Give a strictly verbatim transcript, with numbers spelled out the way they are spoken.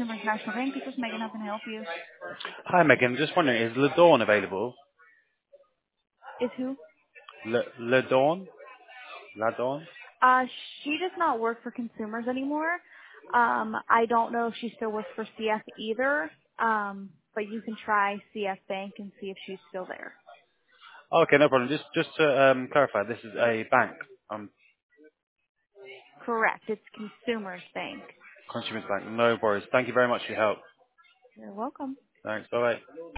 Consumers National Bank. This is Megan. How can I help you? Hi, Megan. Just wondering, is LeDawn available? Is who? Le LeDawn? LaDawn? Uh, she does not work for consumers anymore. Um, I don't know if she still works for C F either. Um, but you can try C F Bank and see if she's still there. Okay, no problem. Just just to um, clarify, this is a bank, um, Correct. It's Consumers Bank. Consumers Bank. No worries. Thank you very much for your help. You're welcome. Thanks. Bye-bye.